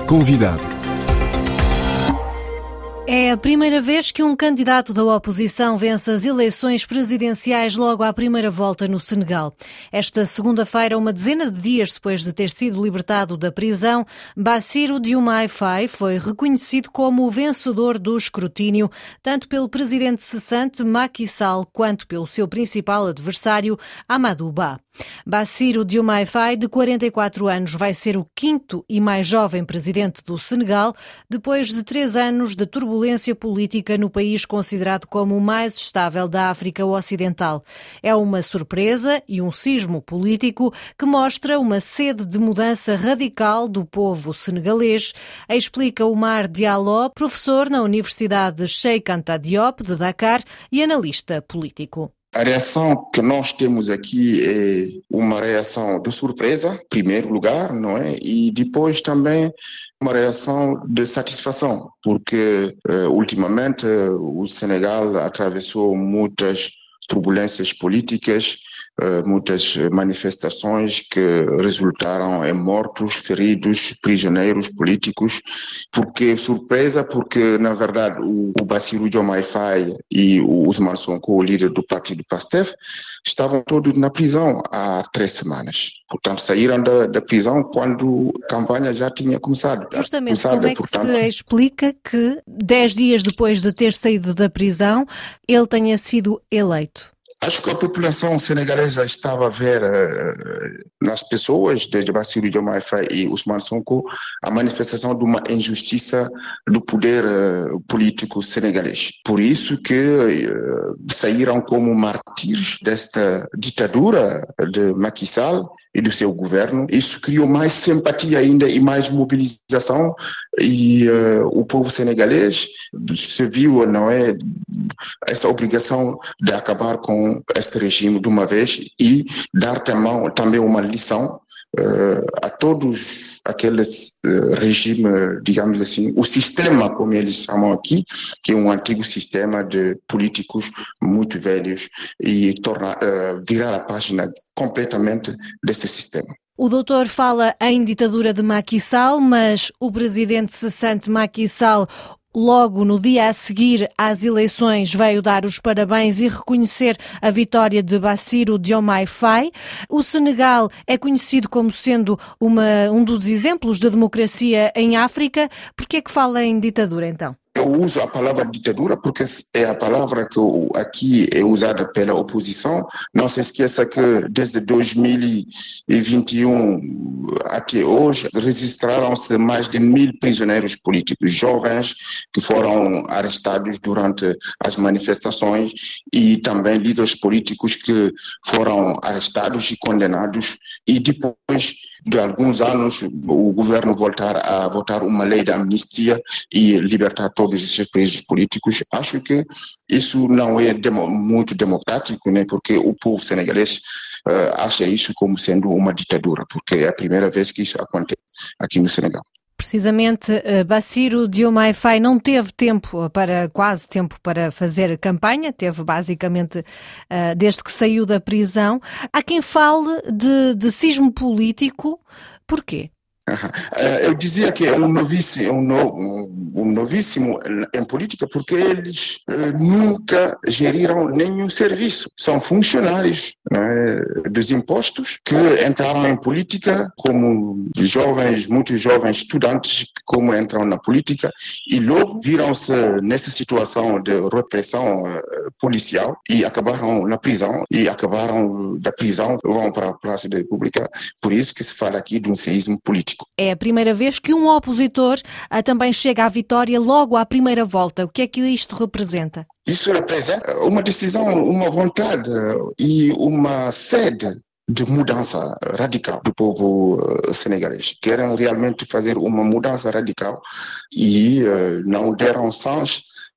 Convidado. É a primeira vez que um candidato da oposição vence as eleições presidenciais logo à primeira volta no Senegal. Esta segunda-feira, uma dezena de dias depois de ter sido libertado da prisão, Bassirou Diomaye Faye foi reconhecido como o vencedor do escrutínio, tanto pelo presidente cessante Macky Sall quanto pelo seu principal adversário, Amadou Ba. Bassirou Diomaye Faye, de 44 anos, vai ser o quinto e mais jovem presidente do Senegal, depois de 3 anos de turbulência política no país considerado como o mais estável da África Ocidental. É uma surpresa e um sismo político que mostra uma sede de mudança radical do povo senegalês, explica Oumar Diallo, professor na Universidade Cheikh Anta Diop de Dakar e analista político. A reação que nós temos aqui é uma reação de surpresa, em primeiro lugar, não é? E depois também uma reação de satisfação, porque ultimamente o Senegal atravessou muitas turbulências políticas, muitas manifestações que resultaram em mortos, feridos, prisioneiros políticos. Porque surpresa, porque na verdade o Bassirou Diomaye Faye e o Ousmane Sonko, o líder do partido PASTEF, estavam todos na prisão há 3 semanas. Portanto, saíram da prisão quando a campanha já tinha começado. Justamente, como é que se explica que 10 dias depois de ter saído da prisão, ele tenha sido eleito? Acho que a população senegalesa estava a ver nas pessoas de Bassirou Diomaye Faye e Ousmane Sonko a manifestação de uma injustiça do poder político senegalês. Por isso que saíram como mártires desta ditadura de Macky Sall e do seu governo. Isso criou mais simpatia ainda e mais mobilização, e o povo senegalês se viu, não é, essa obrigação de acabar com este regime de uma vez e dar também uma lição a todos aqueles regimes, digamos assim, o sistema, como eles chamam aqui, que é um antigo sistema de políticos muito velhos, e virar a página completamente desse sistema. O doutor fala em ditadura de Macky Sall, mas o presidente cessante Macky Sall, logo no dia a seguir às eleições, veio dar os parabéns e reconhecer a vitória de Bassirou Diomaye Faye. O Senegal é conhecido como sendo um dos exemplos de democracia em África. Por que é que fala em ditadura, então? Eu uso a palavra ditadura porque é a palavra que aqui é usada pela oposição. Não se esqueça que desde 2021 até hoje registraram-se mais de 1.000 prisioneiros políticos jovens que foram arrestados durante as manifestações, e também líderes políticos que foram arrestados e condenados, e depois de alguns anos o governo voltar a votar uma lei de amnistia e libertar todos esses presos políticos. Acho que isso não é muito democrático, né? Porque o povo senegalês acha isso como sendo uma ditadura, porque é a primeira vez que isso acontece aqui no Senegal. Precisamente, Bassirou Diomaye Faye não teve quase tempo para fazer campanha, teve basicamente desde que saiu da prisão. Há quem fale de sismo político. Porquê? Eu dizia que é um novíssimo em política, porque eles nunca geriram nenhum serviço. São funcionários, né, dos impostos, que entraram em política como jovens, muitos jovens estudantes, como entram na política, e logo viram-se nessa situação de repressão policial e acabaram na prisão, e acabaram da prisão, vão para a Praça da República. Por isso que se fala aqui de um seísmo político. É a primeira vez que um opositor também chega à vitória logo à primeira volta. O que é que isto representa? Isso representa uma decisão, uma vontade e uma sede de mudança radical do povo senegalês. Querem realmente fazer uma mudança radical e não deram chance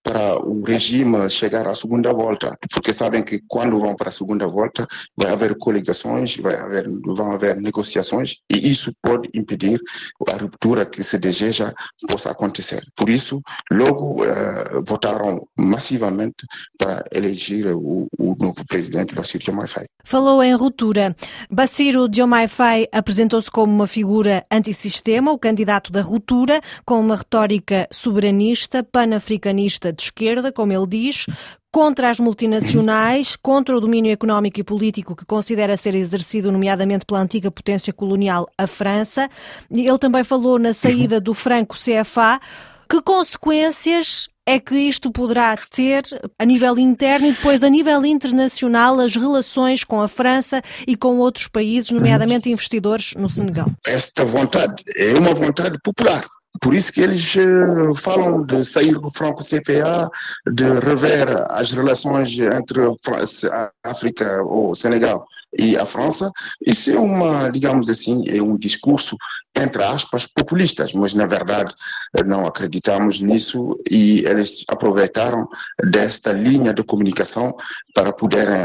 para o regime chegar à segunda volta, porque sabem que quando vão para a segunda volta vai haver coligações, vão haver negociações e isso pode impedir a ruptura que se deseja possa acontecer. Por isso, logo votaram massivamente para eleger o novo presidente Bassirou Diomaye Faye. Falou em ruptura. Bassirou Diomaye Faye apresentou-se como uma figura antissistema, o candidato da ruptura, com uma retórica soberanista, panafricanista de esquerda, como ele diz, contra as multinacionais, contra o domínio económico e político que considera ser exercido nomeadamente pela antiga potência colonial, a França. Ele também falou na saída do franco CFA. Que consequências é que isto poderá ter a nível interno e depois a nível internacional as relações com a França e com outros países, nomeadamente investidores no Senegal? Esta vontade é uma vontade popular. Por isso que eles falam de sair do franco CFA, de rever as relações entre a África, ou Senegal e a França. Isso é digamos assim, é um discurso, entre aspas, populistas, mas na verdade não acreditamos nisso e eles aproveitaram desta linha de comunicação para poderem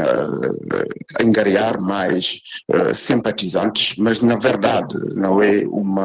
angariar mais simpatizantes, mas na verdade não é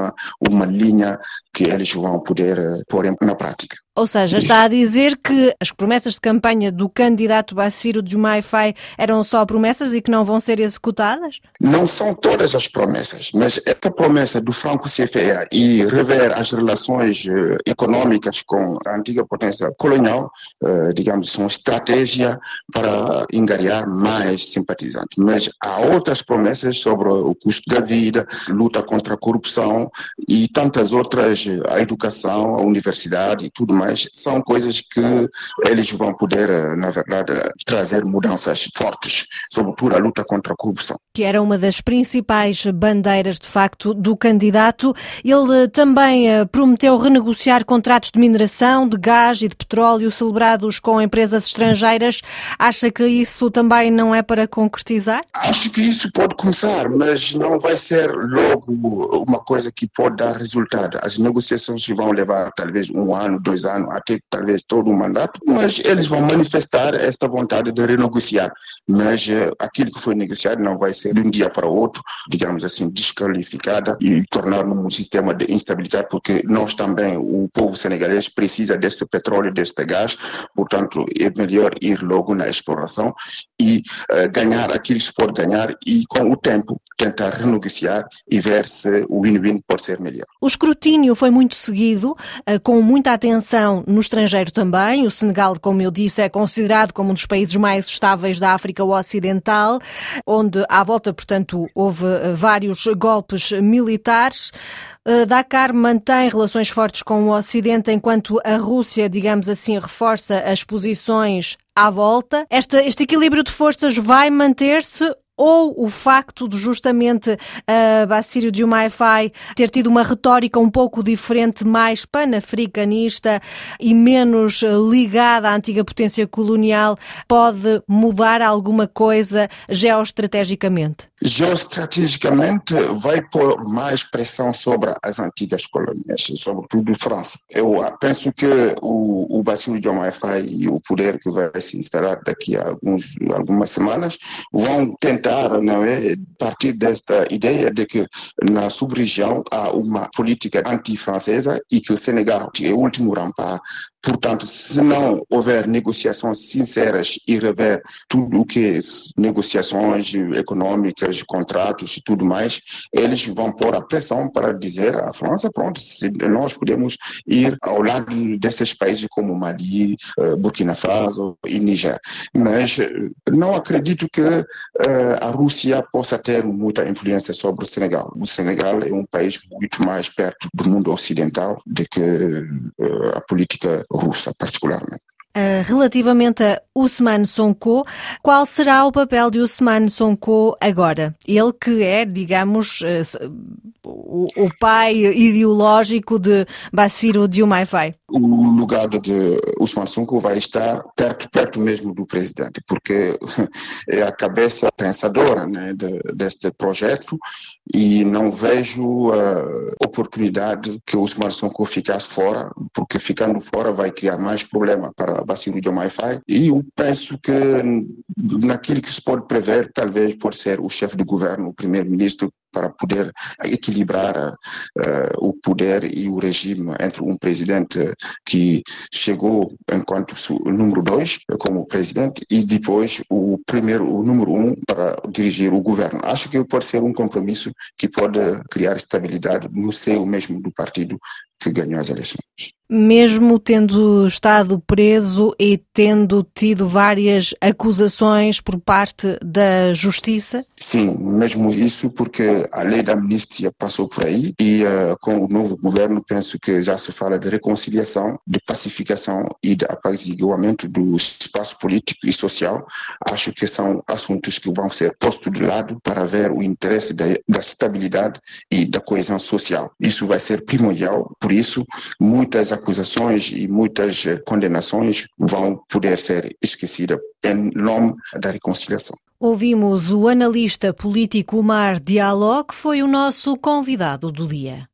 uma linha que eles vão poder pôr na prática. Ou seja, está a dizer que as promessas de campanha do candidato Bassirou Diomaye Faye eram só promessas e que não vão ser executadas? Não são todas as promessas, mas esta promessa do franco CFA e rever as relações econômicas com a antiga potência colonial, digamos, são estratégia para angariar mais simpatizantes. Mas há outras promessas sobre o custo da vida, luta contra a corrupção e tantas outras, a educação, a universidade e tudo mais. São coisas que eles vão poder, na verdade, trazer mudanças fortes, sobretudo a luta contra a corrupção. Que era uma das principais bandeiras, de facto, do candidato. Ele também prometeu renegociar contratos de mineração, de gás e de petróleo celebrados com empresas estrangeiras. Acha que isso também não é para concretizar? Acho que isso pode começar, mas não vai ser logo uma coisa que pode dar resultado. As negociações vão levar talvez 1 ano, 2 anos, até talvez todo o mandato, mas eles vão manifestar esta vontade de renegociar. Mas aquilo que foi negociado não vai ser de um dia para o outro, digamos assim, desqualificada e tornar num sistema de instabilidade, porque nós também, o povo senegalês, precisa deste petróleo, deste gás, portanto é melhor ir logo na exploração e ganhar aquilo que se pode ganhar e com o tempo tentar renegociar e ver se o win-win pode ser melhor. O escrutínio foi muito seguido, com muita atenção no estrangeiro também. O Senegal, como eu disse, é considerado como um dos países mais estáveis da África Ocidental, onde à volta, portanto, houve vários golpes militares. Dakar mantém relações fortes com o Ocidente, enquanto a Rússia, digamos assim, reforça as posições à volta. Este equilíbrio de forças vai manter-se? Ou o facto de justamente Bassirou Diomaye Faye ter tido uma retórica um pouco diferente, mais panafricanista e menos ligada à antiga potência colonial, pode mudar alguma coisa geoestrategicamente? Geoestrategicamente vai pôr mais pressão sobre as antigas colônias, sobretudo França. Eu penso que o Bassirou Diomaye Faye e o poder que vai se instalar daqui a algumas semanas vão tentar, não é, partir desta ideia de que na sub-região há uma política anti-francesa e que o Senegal é o último rempart. Portanto, se não houver negociações sinceras e rever tudo o que é negociações econômicas, contratos e tudo mais, eles vão pôr a pressão para dizer à França, pronto, se nós podemos ir ao lado desses países como Mali, Burkina Faso e Níger. Mas não acredito que a Rússia possa ter muita influência sobre o Senegal. O Senegal é um país muito mais perto do mundo ocidental do que a política russa, particularmente. Relativamente a Ousmane Sonko, qual será o papel de Ousmane Sonko agora? Ele que é, digamos, o pai ideológico de Bassirou Diomaye Faye. o lugar de Ousmane Sonko vai estar perto mesmo do presidente, porque é a cabeça pensadora, né, deste projeto, e não vejo oportunidade que Ousmane Sonko ficasse fora, porque ficando fora vai criar mais problema para Bassirou Diomaye Faye. E eu penso que naquilo que se pode prever, talvez pode ser o chefe de governo, o primeiro-ministro, para poder equilibrar o poder e o regime entre um presidente que chegou enquanto número 2 como presidente e depois o número 1 para dirigir o governo. Acho que pode ser um compromisso que pode criar estabilidade no seio mesmo do partido que ganhou as eleições. Mesmo tendo estado preso e tendo tido várias acusações por parte da Justiça? Sim, mesmo isso, porque a lei da amnistia passou por aí e com o novo governo penso que já se fala de reconciliação, de pacificação e de apaziguamento do espaço político e social. Acho que são assuntos que vão ser postos de lado para ver o interesse da estabilidade e da coesão social. Isso vai ser primordial, por isso muitas acusações e muitas condenações vão poder ser esquecidas em nome da reconciliação. Ouvimos o analista político Oumar Diallo, que foi o nosso convidado do dia.